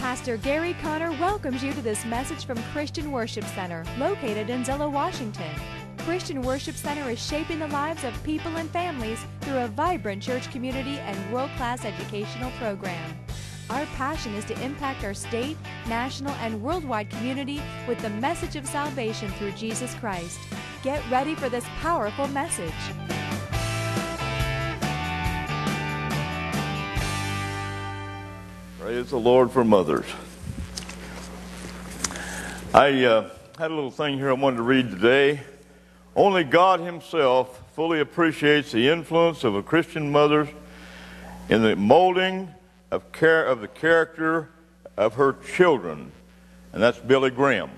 Pastor Gary Conner welcomes you to this message from Christian Worship Center, located in Zillow, Washington. Christian Worship Center is shaping the lives of people and families through a vibrant church community and world-class educational program. Our passion is to impact our state, national, and worldwide community with the message of salvation through Jesus Christ. Get ready for this powerful message. Praise the Lord for mothers. I had a little thing here I wanted to read today. Only God Himself fully appreciates the influence of a Christian mother in the molding of the character of her children. And that's Billy Graham.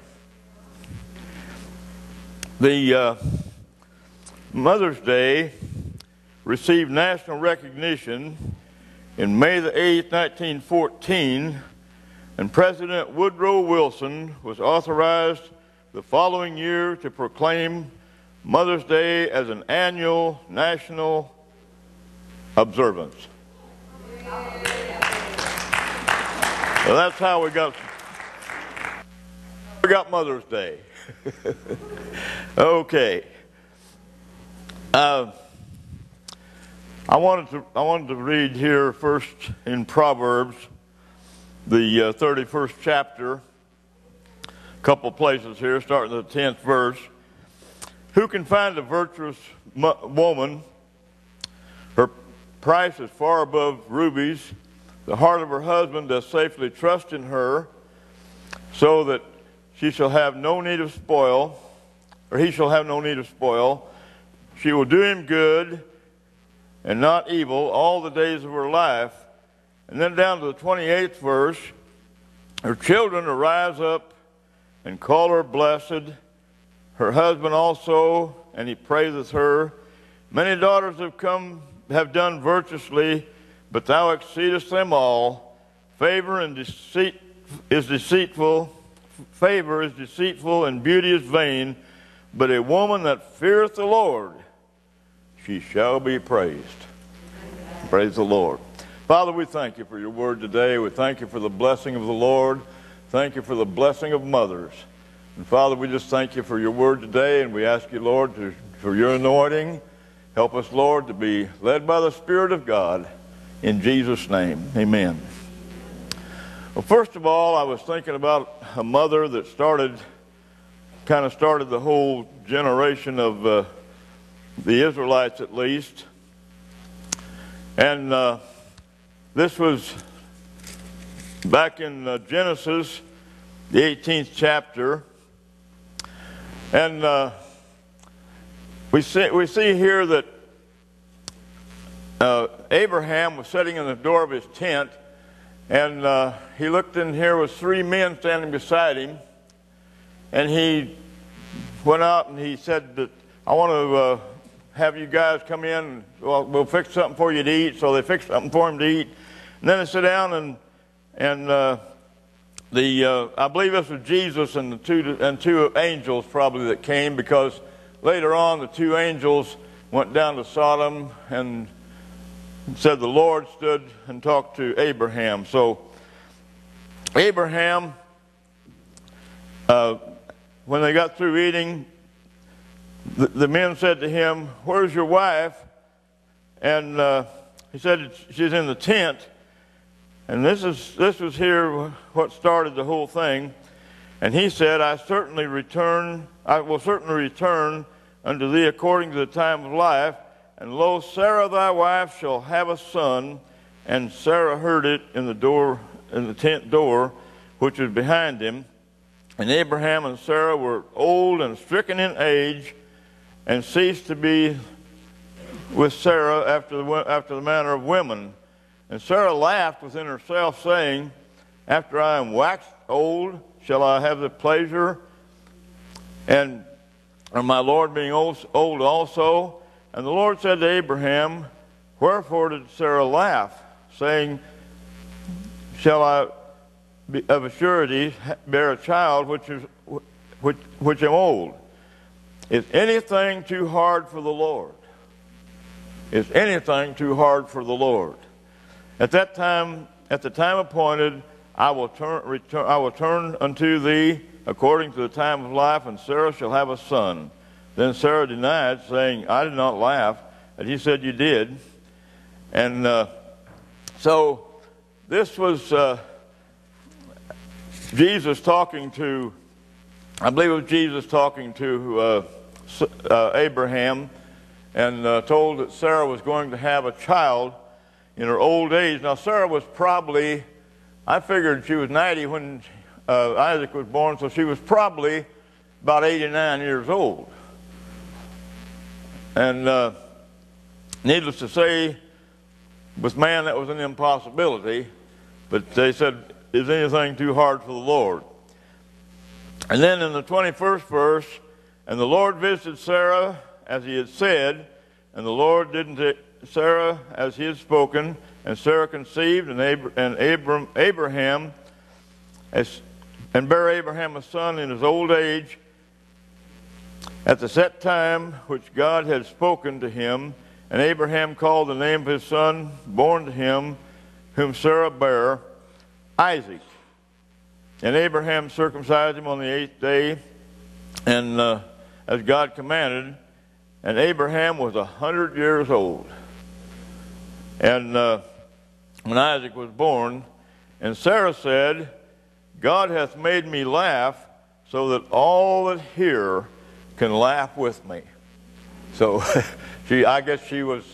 The Mother's Day received national recognition in May the 8th, 1914, and President Woodrow Wilson was authorized the following year to proclaim Mother's Day as an annual national observance. So that's how we got Mother's Day. Okay. I wanted to read here first in Proverbs, the 31st chapter, a couple places here, starting at the 10th verse. Who can find a virtuous woman? Her price is far above rubies. The heart of her husband does safely trust in her, so that she shall have no need of spoil, or he shall have no need of spoil. She will do him good and not evil all the days of her life. And then down to the 28th verse, her children arise up and call her blessed, her husband also, and he praiseth her. Many daughters have done virtuously, but thou exceedest them all. Favor is deceitful, and beauty is vain, but a woman that feareth the Lord, she shall be praised. Praise the Lord. Father, we thank you for your word today. We thank you for the blessing of the Lord. Thank you for the blessing of mothers. And Father, we just thank you for your word today, and we ask you, Lord, for your anointing. Help us, Lord, to be led by the Spirit of God. In Jesus' name, amen. Well, first of all, I was thinking about a mother that kind of started the whole generation of the Israelites, at least. And this was back in Genesis, the 18th chapter. And we see here that Abraham was sitting in the door of his tent, and he looked in here with three men standing beside him, and he went out and he said that, I want to have you guys come in, we'll fix something for you to eat. So they fixed something for him to eat, and then they sit down, and I believe this was Jesus and two angels probably that came, because later on the two angels went down to Sodom and said the Lord stood and talked to Abraham. So Abraham, when they got through eating, the men said to him, "Where's your wife?" And he said, "She's in the tent." And this was here what started the whole thing. And he said, I will certainly return unto thee according to the time of life. And lo, Sarah thy wife shall have a son. And Sarah heard it in the tent door, which was behind him. And Abraham and Sarah were old and stricken in age, and ceased to be with Sarah after the manner of women. And Sarah laughed within herself, saying, After I am waxed old, shall I have the pleasure, and my Lord being old also? And the Lord said to Abraham, Wherefore did Sarah laugh, saying, Shall I of a surety bear a child which am old? Is anything too hard for the Lord? Is anything too hard for the Lord? At that time, at the time appointed, I will turn unto thee according to the time of life, and Sarah shall have a son. Then Sarah denied, saying, I did not laugh. And he said, you did. And so this was Jesus talking to, I believe it was Jesus talking to Abraham, and told that Sarah was going to have a child in her old age. Now Sarah was probably, I figured she was 90 when Isaac was born, so she was probably about 89 years old. And needless to say, with man that was an impossibility, but they said, is anything too hard for the Lord? And then in the 21st verse, and the Lord visited Sarah as he had said, and the Lord did to Sarah as he had spoken, and Sarah conceived, and Abraham bare Abraham a son in his old age, at the set time which God had spoken to him. And Abraham called the name of his son born to him, whom Sarah bare, Isaac. And Abraham circumcised him on the 8th day, and as God commanded. And Abraham was 100 years old. And when Isaac was born, and Sarah said, God hath made me laugh, so that all that hear can laugh with me. So I guess she was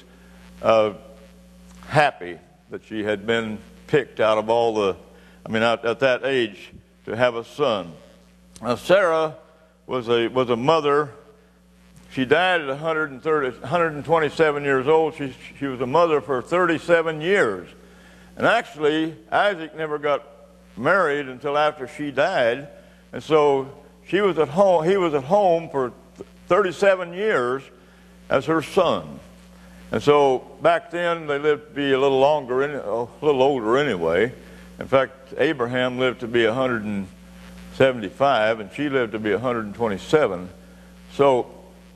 happy that she had been picked out of all the, at that age to have a son. Now Sarah was a mother. She died at 127 years old. She was a mother for 37 years. And actually, Isaac never got married until after she died. And so he was at home for 37 years as her son. And so back then they lived to be a little older anyway. In fact, Abraham lived to be 175, and she lived to be 127. So,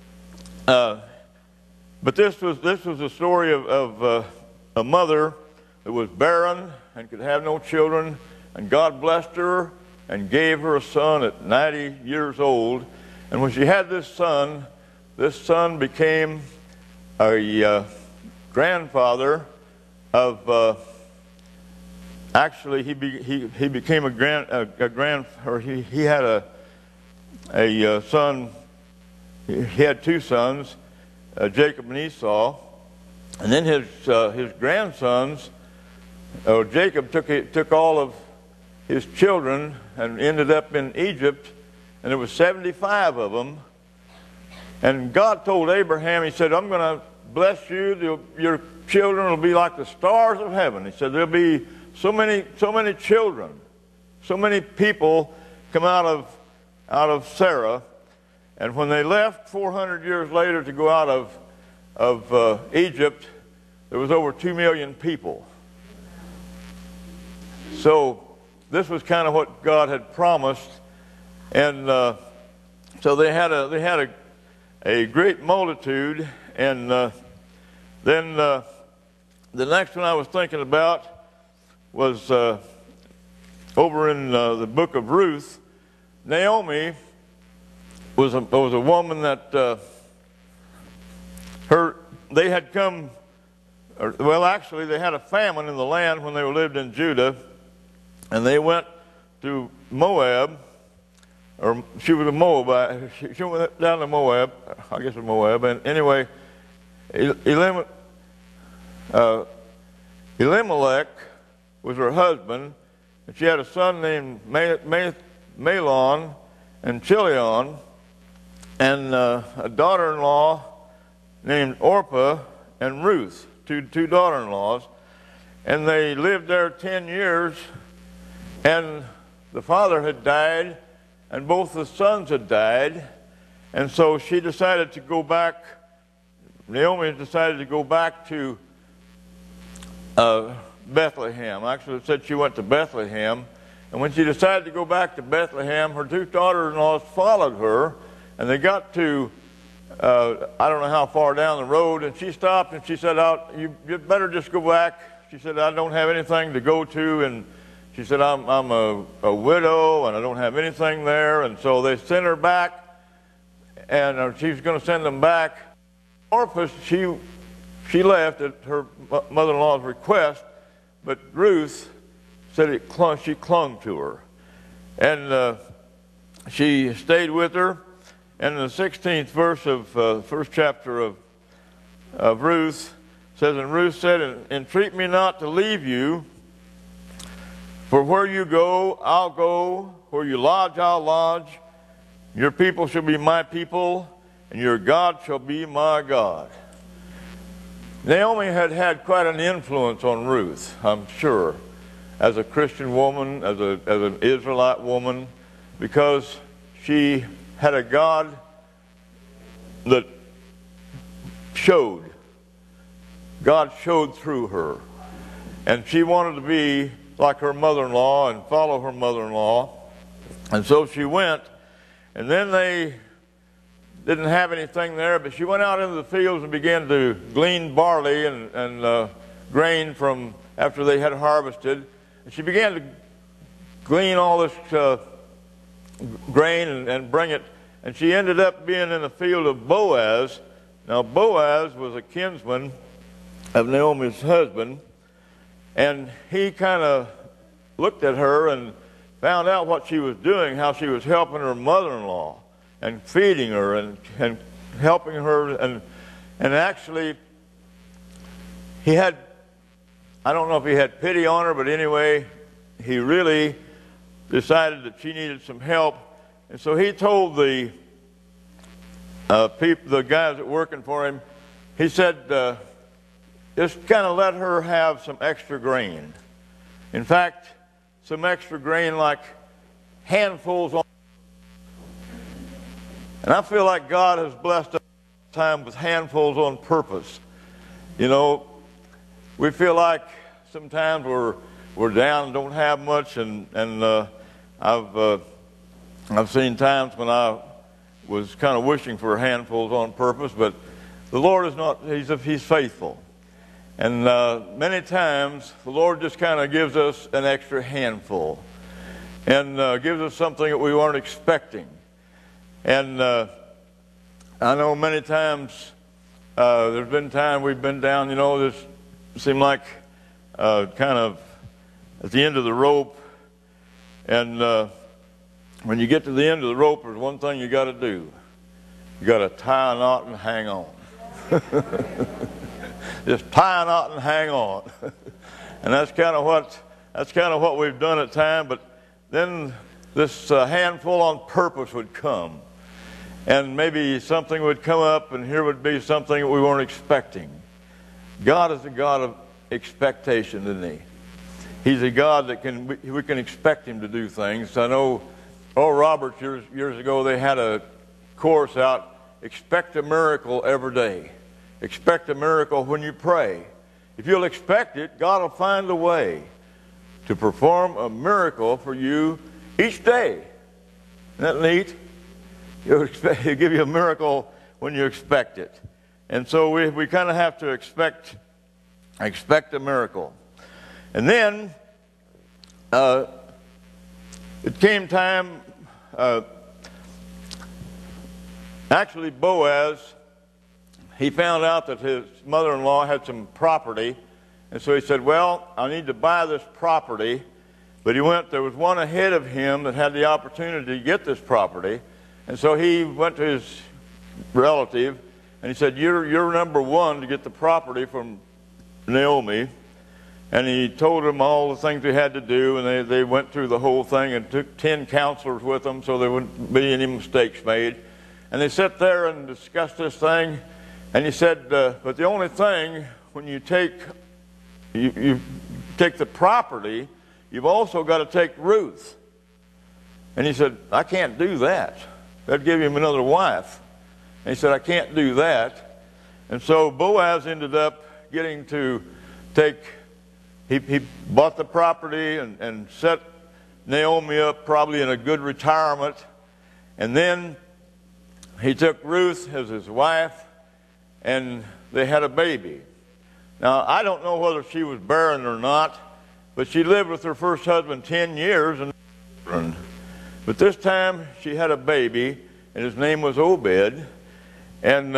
but this was the story of a mother that was barren and could have no children, and God blessed her and gave her a son at 90 years old. And when she had this son became a grandfather of. Actually, he became he had a son. He had two sons, Jacob and Esau, and then his grandsons. Jacob took all of his children and ended up in Egypt, and there was 75 of them. And God told Abraham, he said, I'm going to bless you. Your children will be like the stars of heaven. He said, there'll be so many children, so many people come out of Sarah. And when they left 400 years later to go out of Egypt, there was over 2 million people. So this was kind of what God had promised, and so they had a great multitude. And then the next one I was thinking about was over in the book of Ruth. Naomi was a woman that they had come. Actually, they had a famine in the land when they lived in Judah, and they went to Moab, or she was a Moabite. She went down to Moab, I guess it was Moab. And anyway, Elimelech was her husband, and she had a son named Mahlon and Chilion, and a daughter-in-law named Orpah and Ruth, two daughter-in-laws. And they lived there 10 years, and the father had died, and both the sons had died. And so she decided to go back. Naomi decided to go back to Bethlehem. Actually, it said she went to Bethlehem. And when she decided to go back to Bethlehem, her two daughters-in-laws followed her, and they got to, I don't know how far down the road, and she stopped and she said, you better just go back. She said, I don't have anything to go to she said, I'm a widow and I don't have anything there. And so they sent her back, and she was going to send them back. Orpah, she left at her mother-in-law's request, but Ruth said she clung to her. And she stayed with her. And in the 16th verse of the first chapter of Ruth, says, and Ruth said, entreat me not to leave you, for where you go, I'll go. Where you lodge, I'll lodge. Your people shall be my people, and your God shall be my God. Naomi had quite an influence on Ruth, I'm sure, as a Christian woman, as an Israelite woman, because she had a God that showed. God showed through her. And she wanted to be like her mother-in-law and follow her mother-in-law. And so she went, and then they didn't have anything there, but she went out into the fields and began to glean barley and grain from after they had harvested. And she began to glean all this grain and bring it. And she ended up being in the field of Boaz. Now, Boaz was a kinsman of Naomi's husband. And he kind of looked at her and found out what she was doing, how she was helping her mother-in-law and feeding her and helping her. And actually, he had, I don't know if he had pity on her, but anyway, he really decided that she needed some help. And so he told the guys that were working for him, he said, just kind of let her have some extra grain. In fact, some extra grain like handfuls on. And I feel like God has blessed us time with handfuls on purpose. You know, we feel like sometimes we're down and don't have much, and I've seen times when I was kind of wishing for handfuls on purpose, but the Lord is not, He's faithful. And many times the Lord just kind of gives us an extra handful and gives us something that we weren't expecting. And I know many times there's been times we've been down, you know, this seemed like kind of at the end of the rope. And when you get to the end of the rope, there's one thing you got to do. You got to tie a knot and hang on. Just tie a knot and hang on. And that's kind of what we've done at times. But then this handful on purpose would come. And maybe something would come up, and here would be something that we weren't expecting. God is a God of expectation, isn't He? He's a God that we can expect Him to do things. I know Oral Roberts years ago, they had a course out, expect a miracle every day. Expect a miracle when you pray. If you'll expect it, God will find a way to perform a miracle for you each day. Isn't that neat? He'll give you a miracle when you expect it. And so we kind of have to expect a miracle. And then it came time, actually Boaz, he found out that his mother-in-law had some property, and so he said, well, I need to buy this property. But there was one ahead of him that had the opportunity to get this property, and so he went to his relative, and he said, you're number one to get the property from Naomi. And he told them all the things they had to do, and they went through the whole thing and took 10 counselors with them so there wouldn't be any mistakes made. And they sat there and discussed this thing. And he said, but the only thing, when you take the property, you've also got to take Ruth. And he said, I can't do that. That'd give him another wife. And he said, I can't do that. And so Boaz ended up getting to take, he bought the property and set Naomi up probably in a good retirement. And then he took Ruth as his wife, and they had a baby. Now, I don't know whether she was barren or not, but she lived with her first husband 10 years. But this time she had a baby, and his name was Obed. And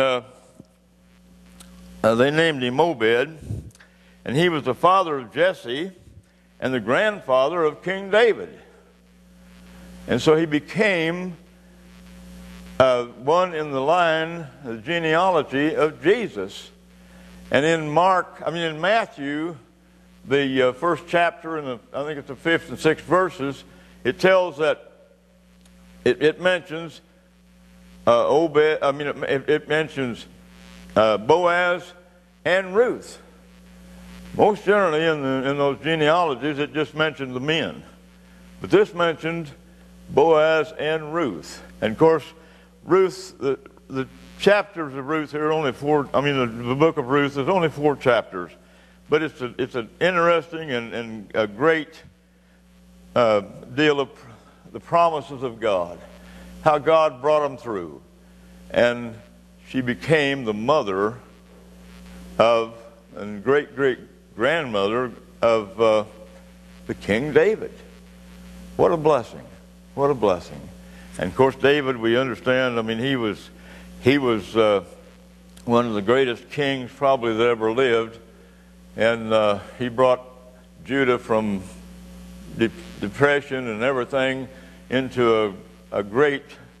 they named him Obed. And he was the father of Jesse and the grandfather of King David. And so he became one in the line, the genealogy of Jesus. And in Matthew, the first chapter, I think it's the 5th and 6th verses, it tells that it mentions it mentions Boaz and Ruth. Most generally in those genealogies, it just mentioned the men. But this mentioned Boaz and Ruth. And of course, Ruth, the chapters of Ruth here are only 4. The book of Ruth is only 4 chapters. But it's an interesting and a great deal of the promises of God. How God brought them through. And she became the mother of and great-great-grandmother of the King David. What a blessing. What a blessing. And of course, David, we understand, he was one of the greatest kings probably that ever lived. And he brought Judah from depression and everything into a great,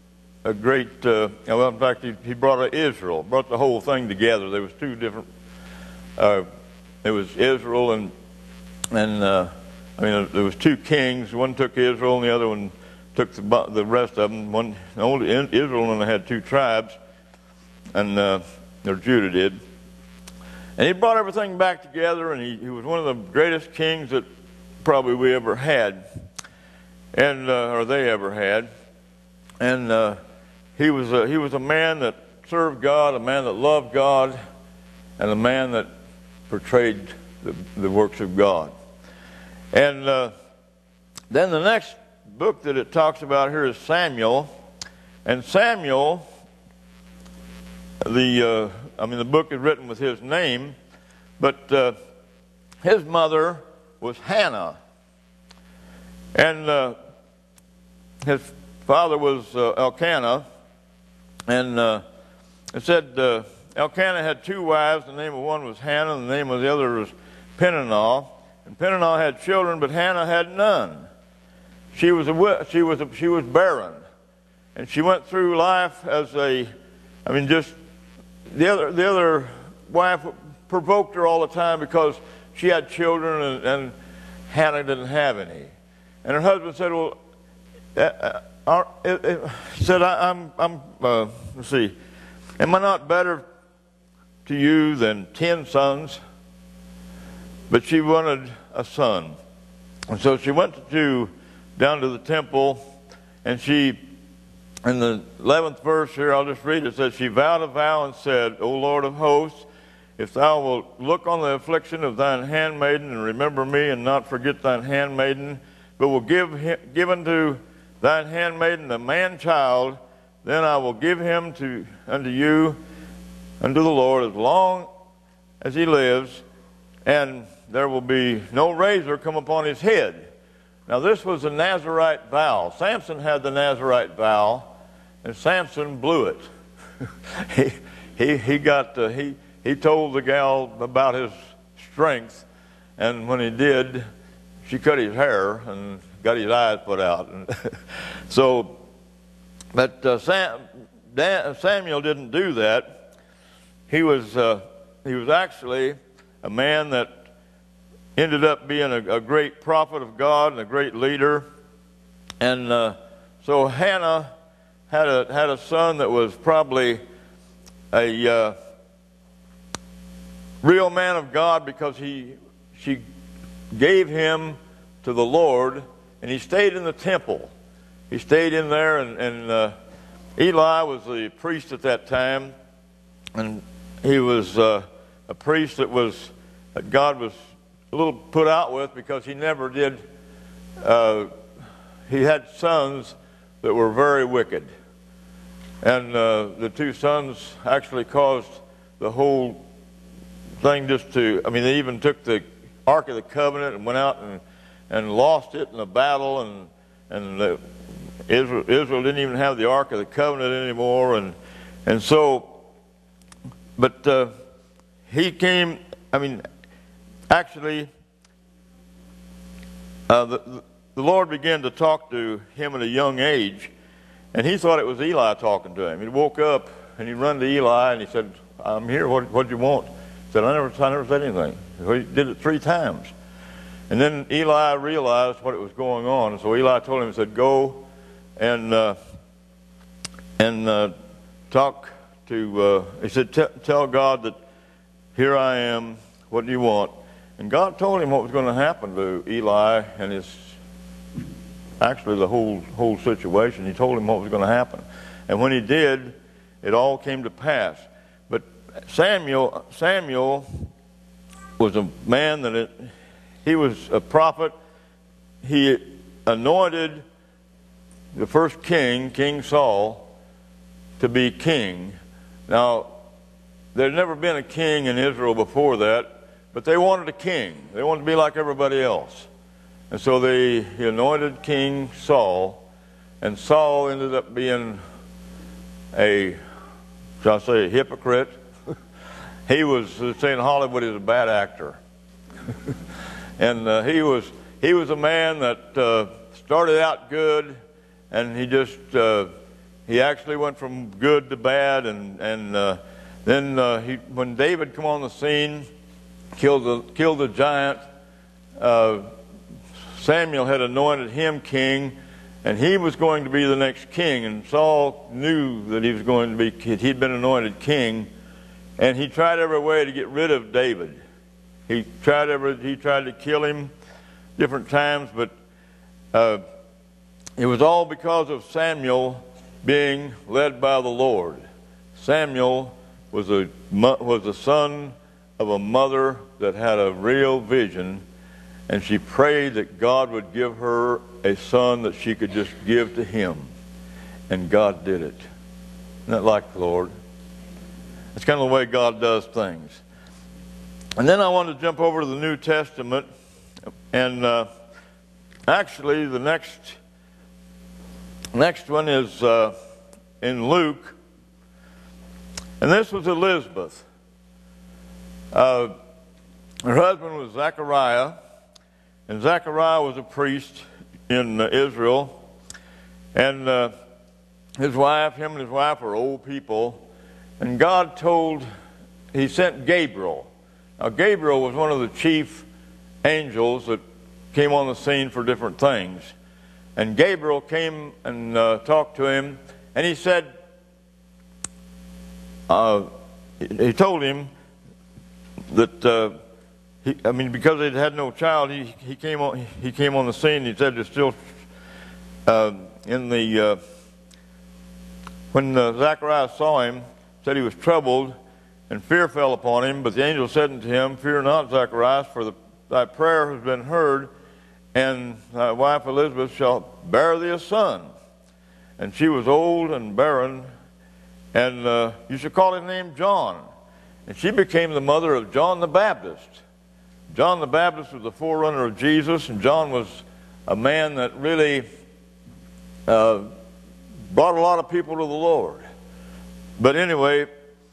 in fact, he brought Israel, brought the whole thing together. There was 2 different, it was Israel and there was 2 kings. One took Israel and the other one took the rest of them. Israel only had 2 tribes, and or Judah did. And he brought everything back together, and he was one of the greatest kings that probably we ever had, and or they ever had. And he was a man that served God, a man that loved God, and a man that portrayed the works of God. And then the next book that it talks about here is Samuel. And Samuel, the book is written with his name, but his mother was Hannah. And his father was Elkanah. And it said Elkanah had 2 wives. The name of one was Hannah, and the name of the other was Peninnah. And Peninnah had children, but Hannah had none. She was barren, and she went through life as the other wife provoked her all the time because she had children and Hannah didn't have any. And her husband said, "Well, let's see, am I not better to you than 10 sons?" But she wanted a son, and so she went down to the temple, and she, in the 11th verse here, I'll just read it. It says, "She vowed a vow and said, O Lord of hosts, if thou wilt look on the affliction of thine handmaiden and remember me and not forget thine handmaiden, but will give unto thine handmaiden a man child, then I will give him unto you, unto the Lord, as long as he lives, and there will be no razor come upon his head." Now this was a Nazirite vow. Samson had the Nazirite vow, and Samson blew it. He told the gal about his strength, and when he did, she cut his hair and got his eyes put out. But Samuel didn't do that. He was actually a man that ended up being a great prophet of God and a great leader. And so Hannah had a son that was probably a real man of God, because she gave him to the Lord, and he stayed in the temple. He stayed in there, and Eli was the priest at that time, and he was a priest that God was a little put out with, because he never did. He had sons that were very wicked, and the 2 sons actually caused the whole thing they even took the Ark of the Covenant and went out and and lost it in a battle, and Israel didn't even have the Ark of the Covenant anymore, and so, but he came. I mean, actually, the Lord began to talk to him at a young age, and he thought it was Eli talking to him. He woke up and he run to Eli and he said, "I'm here. What do you want?" He said, I never said anything. He did it 3 times. And then Eli realized what was going on. And so Eli told him, he said, "Go and talk to," he said, "tell God that here I am. What do you want?" And God told him what was going to happen to Eli and actually the whole situation. He told him what was going to happen. And when he did, it all came to pass. But Samuel was a man he was a prophet. He anointed the first king, King Saul, to be king. Now, there had never been a king in Israel before that, but they wanted a king. They wanted to be like everybody else. And so he anointed King Saul, and Saul ended up being a hypocrite. He was saying Hollywood is a bad actor. And he was a man that started out good, and he actually went from good to bad, and then when David come on the scene, killed the giant, Samuel had anointed him king, and he was going to be the next king. And Saul knew that he was going to be. He'd been anointed king, and he tried every way to get rid of David. He tried to kill him different times, but it was all because of Samuel being led by the Lord. Samuel was the son of a mother that had a real vision, and she prayed that God would give her a son that she could just give to him. And God did it. Isn't that like the Lord? It's kind of the way God does things. And then I want to jump over to the New Testament. And actually, the next one is in Luke. And this was Elizabeth. Her husband was Zechariah. And Zechariah was a priest in Israel. And him and his wife are old people. And God he sent Gabriel. Now, Gabriel was one of the chief angels that came on the scene for different things. And Gabriel came and talked to him. And he said, he told him that because they'd had no child, he came on the scene. He said there's still when Zacharias saw him, said he was troubled, and fear fell upon him. But the angel said unto him, "Fear not, Zacharias, for thy prayer has been heard, and thy wife Elizabeth shall bear thee a son. And she was old and barren, and you shall call his name John. And she became the mother of John the Baptist." John the Baptist was the forerunner of Jesus, and John was a man that really brought a lot of people to the Lord. But anyway,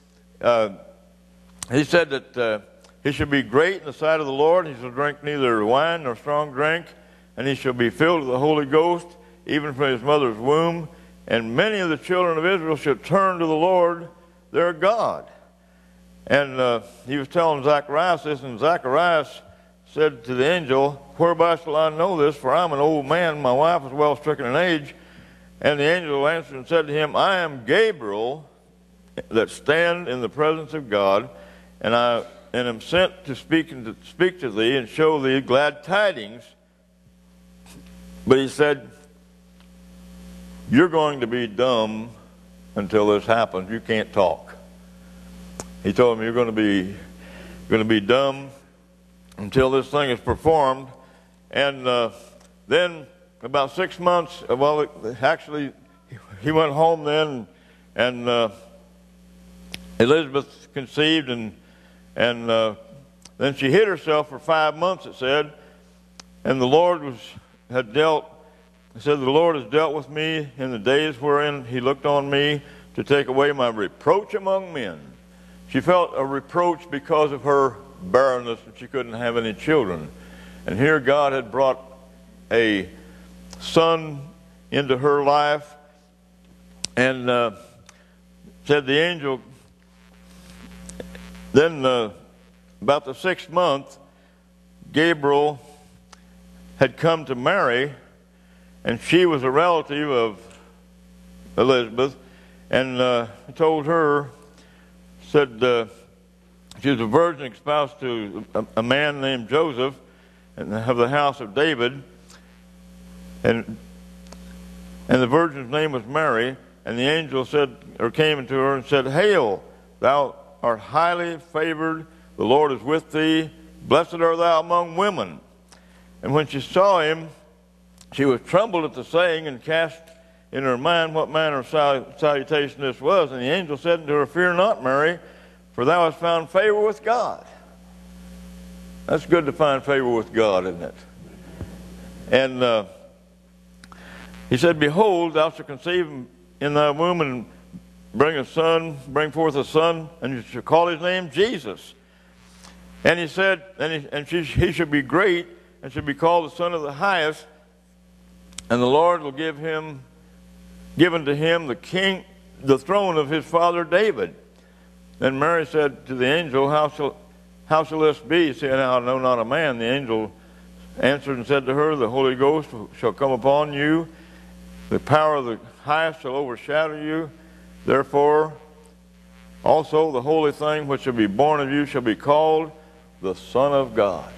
he said that he shall be great in the sight of the Lord. He shall drink neither wine nor strong drink, and he shall be filled with the Holy Ghost, even from his mother's womb. And many of the children of Israel shall turn to the Lord their God. And he was telling Zacharias this, and Zacharias said to the angel, "Whereby shall I know this? For I'm an old man, my wife is well stricken in age." And the angel answered and said to him, "I am Gabriel, that stand in the presence of God, and I am sent to speak to thee and show thee glad tidings." But he said, "You're going to be dumb until this happens. You can't talk." He told him, "You're going to be dumb until this thing is performed." And then about 6 months, actually, he went home then, and Elizabeth conceived, and then she hid herself for 5 months, it said. And the Lord had dealt, it said, the Lord has dealt with me in the days wherein he looked on me to take away my reproach among men. She felt a reproach because of her barrenness, and she couldn't have any children. And here God had brought a son into her life, and said the angel, then about the 6th month, Gabriel had come to Mary, and she was a relative of Elizabeth, and told her, said she was a virgin espoused to a man named Joseph, and of the house of David, and the virgin's name was Mary. And the angel said, or came into her and said, Hail, thou art highly favored, the Lord is with thee, blessed art thou among women. And when she saw him, she was troubled at the saying, and cast in her mind what manner of salutation this was. And the angel said unto her, Fear not, Mary, for thou hast found favor with God. That's good to find favor with God, isn't it? And he said, Behold, thou shalt conceive in thy womb and bring forth a son, and you shall call his name Jesus. And he said, he should be great, and should be called the Son of the Highest, and the Lord will give unto him the throne of his father David. Then Mary said to the angel, How shall this be, seeing I know not a man? The angel answered and said to her, The Holy Ghost shall come upon you, the power of the Highest shall overshadow you. Therefore, also the holy thing which shall be born of you shall be called the Son of God.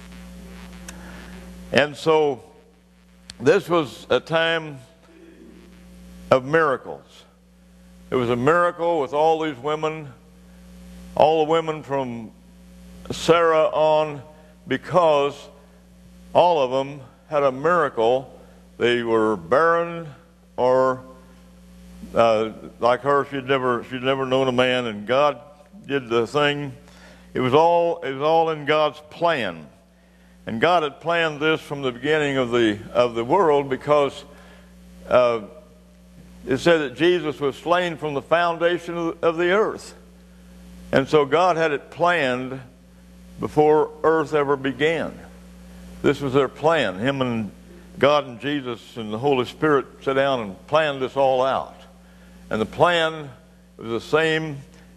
And so, this was a time of miracles. It was a miracle with all these women, all the women from Sarah on, because all of them had a miracle. They were barren, or like her, she'd never known a man, and God did the thing. It was all in God's plan, and God had planned this from the beginning of the world, because it said that Jesus was slain from the foundation of the earth, and so God had it planned before earth ever began. This was their plan. Him and God and Jesus and the Holy Spirit sat down and planned this all out. And the plan was the same.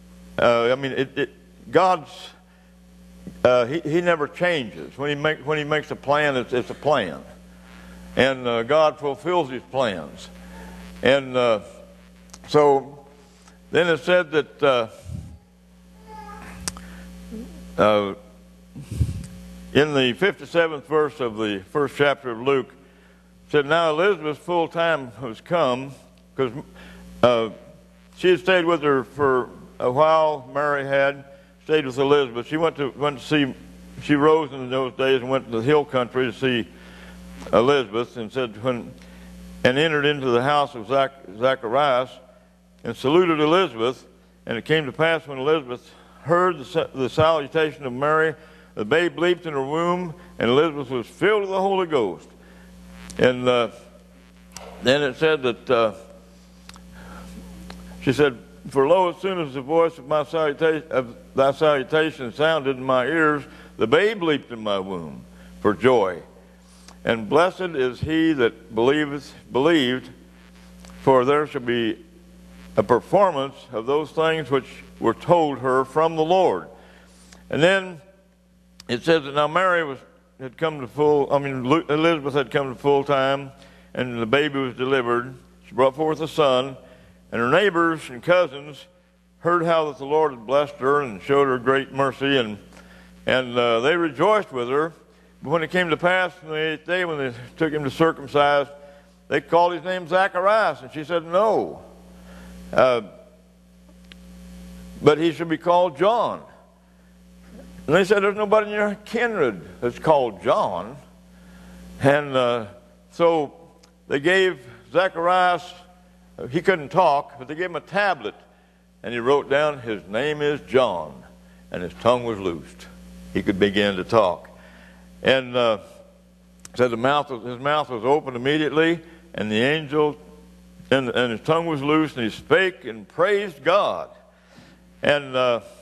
God's he never changes. When he makes a plan, it's a plan, and God fulfills His plans. And so then it said that in the 57th verse of the first chapter of Luke, it said, Now Elizabeth's full time was come, because she had stayed with her for a while. Mary had stayed with Elizabeth. She went to see. She rose in those days and went to the hill country to see Elizabeth, and said and entered into the house of Zacharias and saluted Elizabeth. And it came to pass, when Elizabeth heard the salutation of Mary, the babe leaped in her womb, and Elizabeth was filled with the Holy Ghost. And then it said that she said, For lo, as soon as the voice of thy salutation sounded in my ears, the babe leaped in my womb for joy. And blessed is he that believed, for there shall be a performance of those things which were told her from the Lord. And then it says that now Mary had come to Elizabeth had come to full time, and the baby was delivered. She brought forth a son, and her neighbors and cousins heard how that the Lord had blessed her and showed her great mercy, and they rejoiced with her. But when it came to pass on the 8th day, when they took him to circumcise, they called his name Zacharias, and she said, No, but he should be called John. And they said, There's nobody in your kindred that's called John. And so they gave Zacharias, he couldn't talk, but they gave him a tablet, and he wrote down, His name is John, and his tongue was loosed. He could begin to talk. And said his mouth was opened immediately, and the angel, and his tongue was loosed, and he spake and praised God. And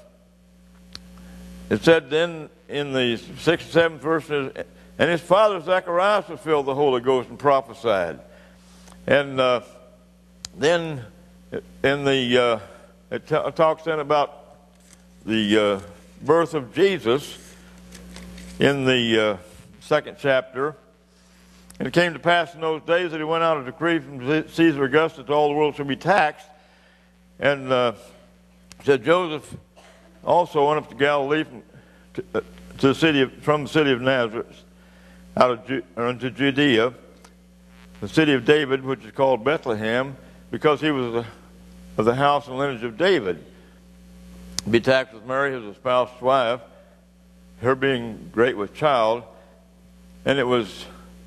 it said then in the 6th and 7th verses, and his father Zacharias was filled with the Holy Ghost and prophesied. And then in the it talks then about the birth of Jesus in the 2nd chapter. And it came to pass in those days that he went out a decree from Caesar Augustus that all the world should be taxed. And said Joseph also went up to Galilee from the city of Nazareth, unto Judea, the city of David, which is called Bethlehem, because he was of the house and lineage of David. Be taxed with Mary, his espoused wife, her being great with child. And it was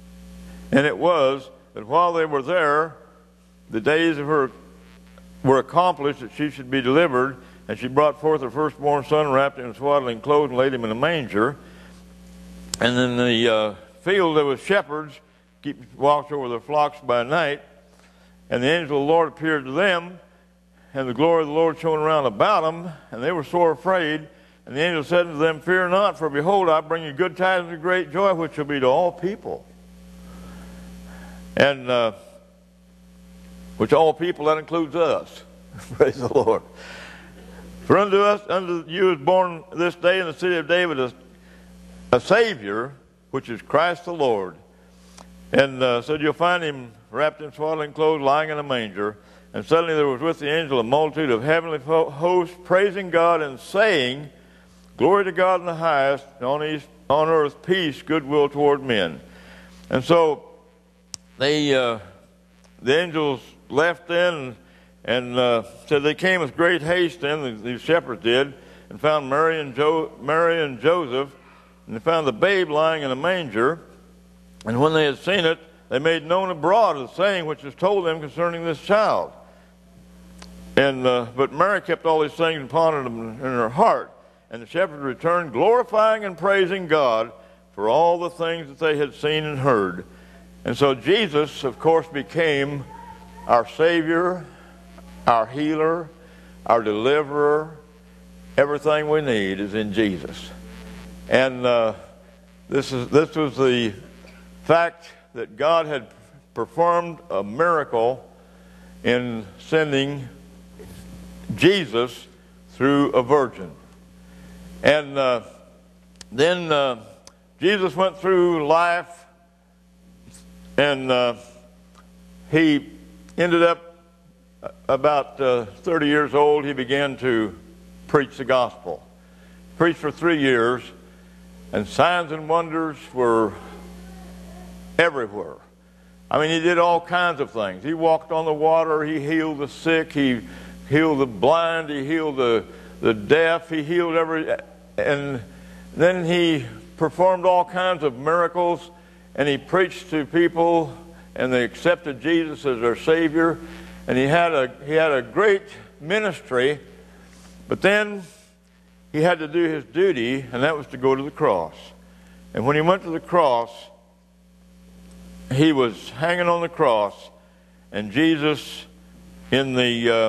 that while they were there, the days of her were accomplished that she should be delivered, and she brought forth her firstborn son, wrapped him in swaddling clothes, and laid him in a manger. And in the field there was shepherds, keep watch over their flocks by night, and the angel of the Lord appeared to them, and the glory of the Lord shone around about them, and they were sore afraid. And the angel said unto them, Fear not, for behold, I bring you good tidings of great joy, which shall be to all people. And which all people, that includes us. Praise the Lord. For unto you is born this day in the city of David a Savior, which is Christ the Lord. And said you'll find him wrapped in swaddling clothes, lying in a manger. And suddenly there was with the angel a multitude of heavenly hosts, praising God and saying, Glory to God in the highest, and on earth peace, goodwill toward men. And so the angels left then, and said they came with great haste then, these shepherds did, and found Mary and Joseph, and they found the babe lying in a manger. And when they had seen it, they made known abroad the saying which was told them concerning this child. And but Mary kept all these things and pondered them in her heart. And the shepherds returned, glorifying and praising God for all the things that they had seen and heard. And so Jesus, of course, became our Savior, our healer, our deliverer. Everything we need is in Jesus. And this was the fact that God had performed a miracle in sending Jesus through a virgin. And then Jesus went through life, and he ended up about 30 years old. He began to preach the gospel. Preached for 3 years, and signs and wonders were everywhere. I mean, he did all kinds of things. He walked on the water. He healed the sick. He healed the blind. He healed the deaf. He healed and then he performed all kinds of miracles, and he preached to people, and they accepted Jesus as their Savior. And he had a great ministry, but then he had to do his duty, and that was to go to the cross. And when he went to the cross, he was hanging on the cross, and Jesus in the,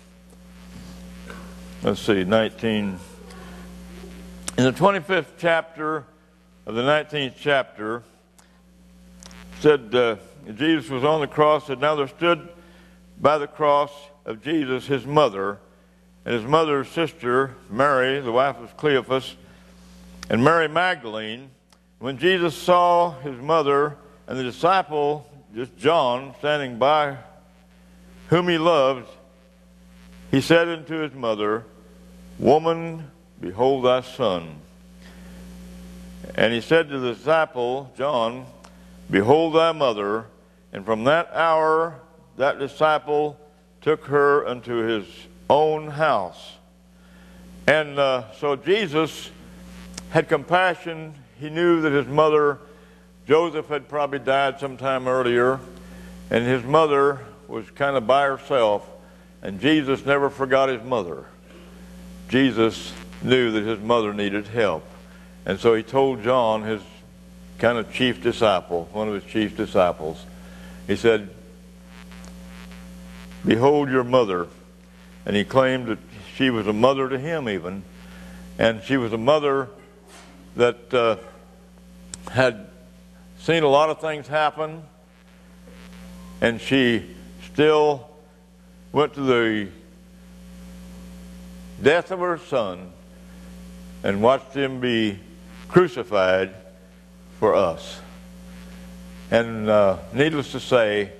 in the 25th chapter of the 19th chapter, said Jesus was on the cross, said, Now there stood by the cross of Jesus his mother, and his mother's sister, Mary, the wife of Cleophas, and Mary Magdalene. When Jesus saw his mother and the disciple, just John, standing by, whom he loved, he said unto his mother, Woman, behold thy son. And he said to the disciple, John, Behold thy mother. And from that hour, that disciple took her unto his own house. And so Jesus had compassion. He knew that his mother, Joseph, had probably died sometime earlier, and his mother was kind of by herself, and Jesus never forgot his mother. Jesus knew that his mother needed help, and so he told John, his kind of chief disciple, one of his chief disciples. He said, "Behold your mother." And he claimed that she was a mother to him even. And she was a mother that had seen a lot of things happen. And she still went to the death of her son and watched him be crucified for us. And needless to say,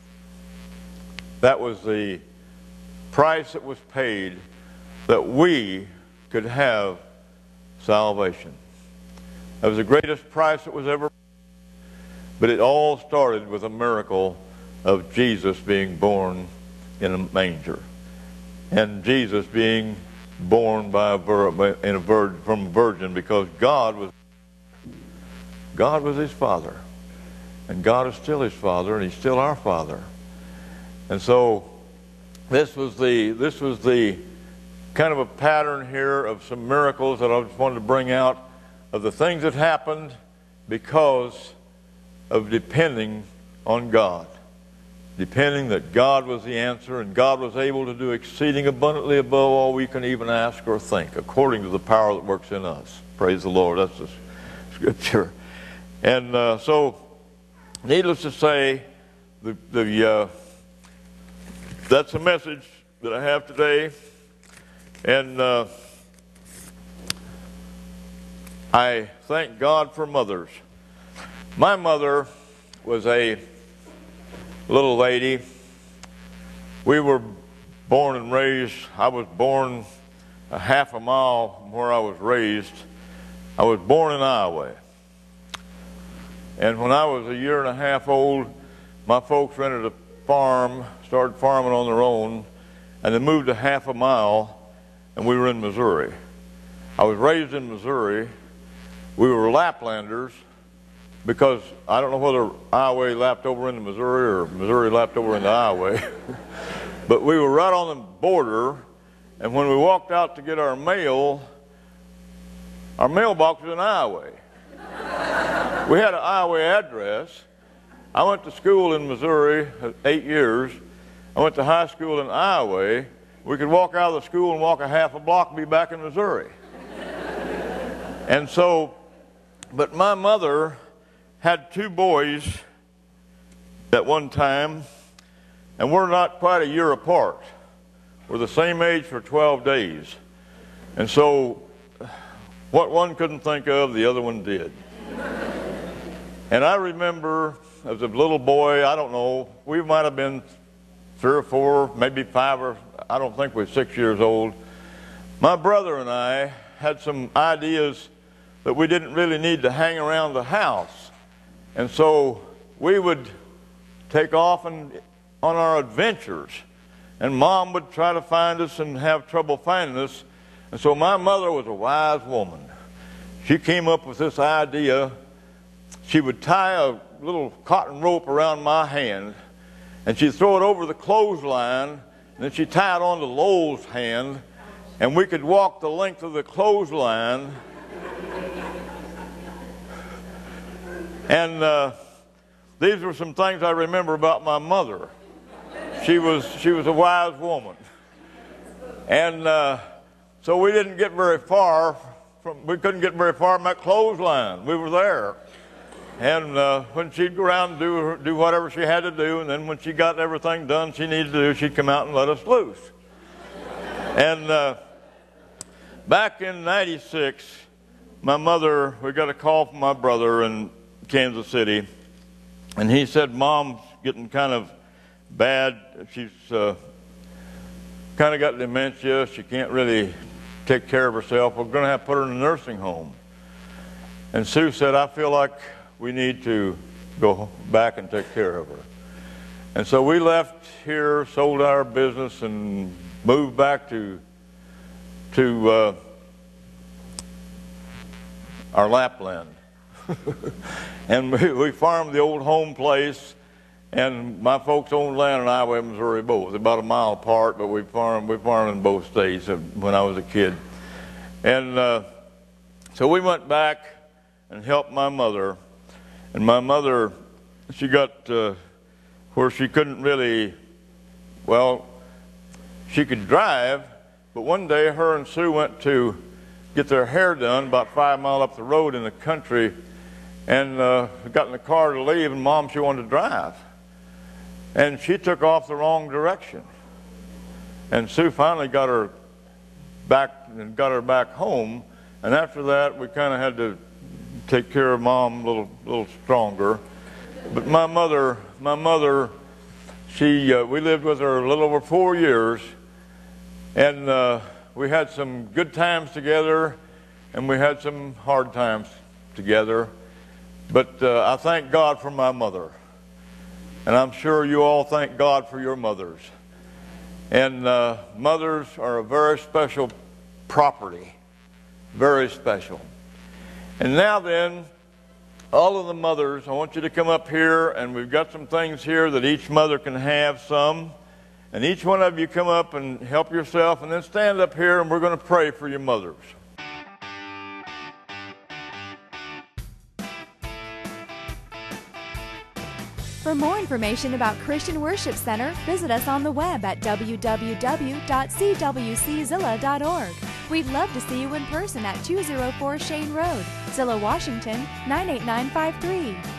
that was the price that was paid that we could have salvation. That was the greatest price that was ever paid. But it all started with a miracle of Jesus being born in a manger, and Jesus being born by from a virgin, because God was his Father, and God is still his Father, and he's still our Father. And so this was the kind of a pattern here of some miracles that I just wanted to bring out, of the things that happened because of depending on God. Depending that God was the answer, and God was able to do exceeding abundantly above all we can even ask or think, according to the power that works in us. Praise the Lord. That's the scripture. And so, needless to say, that's the message that I have today. And I thank God for mothers. My mother was a little lady. We were born and raised. I was born a half a mile from where I was raised. I was born in Iowa. And when I was a year and a half old, my folks rented a farm, started farming on their own, and they moved a half a mile, and we were in Missouri. I was raised in Missouri. We were Laplanders, because I don't know whether Iowa lapped over into Missouri or Missouri lapped over into Iowa. But we were right on the border, and when we walked out to get our mailbox was in Iowa. We had an Iowa address. I went to school in Missouri 8 years. I went to high school in Iowa. We could walk out of the school and walk a half a block and be back in Missouri. And so, but my mother had 2 boys at one time, and we're not quite a year apart. We're the same age for 12 days. And so what one couldn't think of, the other one did. And I remember as a little boy, I don't know, we might have been 3 or 4, maybe 5, or I don't think we were 6 years old. My brother and I had some ideas that we didn't really need to hang around the house. And so we would take off on our adventures, and Mom would try to find us and have trouble finding us. And so my mother was a wise woman. She came up with this idea. She would tie a little cotton rope around my hand, and she'd throw it over the clothesline, and then she'd tie it onto Lowell's hand, and we could walk the length of the clothesline. And these were some things I remember about my mother. She was a wise woman. And so we didn't get very far we couldn't get very far from that clothesline. We were there. And when she'd go around and do whatever she had to do, and then when she got everything done she needed to do, she'd come out and let us loose. And back in '96, we got a call from my brother in Kansas City, and he said, "Mom's getting kind of bad. She's kind of got dementia. She can't really take care of herself. We're going to have to put her in a nursing home." And Sue said, "I feel like we need to go back and take care of her." And so we left here, sold our business, and moved back to our Lapland. And we farmed the old home place, and my folks owned land in Iowa and Missouri both, about a mile apart, but we farmed in both states when I was a kid. And so we went back and helped my mother. And my mother, she got where she couldn't really, well, she could drive, but one day her and Sue went to get their hair done about 5 miles up the road in the country, and got in the car to leave, and Mom, she wanted to drive. And she took off the wrong direction. And Sue finally got her back home, and after that we kind of had to take care of Mom a little stronger. But my mother, we lived with her a little over 4 years, and we had some good times together, and we had some hard times together. But I thank God for my mother, and I'm sure you all thank God for your mothers. And mothers are a very special property, very special. And now then, all of the mothers, I want you to come up here, and we've got some things here that each mother can have some. And each one of you come up and help yourself, and then stand up here, and we're going to pray for your mothers. For more information about Christian Worship Center, visit us on the web at www.cwczilla.org. We'd love to see you in person at 204 Shane Road, Zillow, Washington, 98953.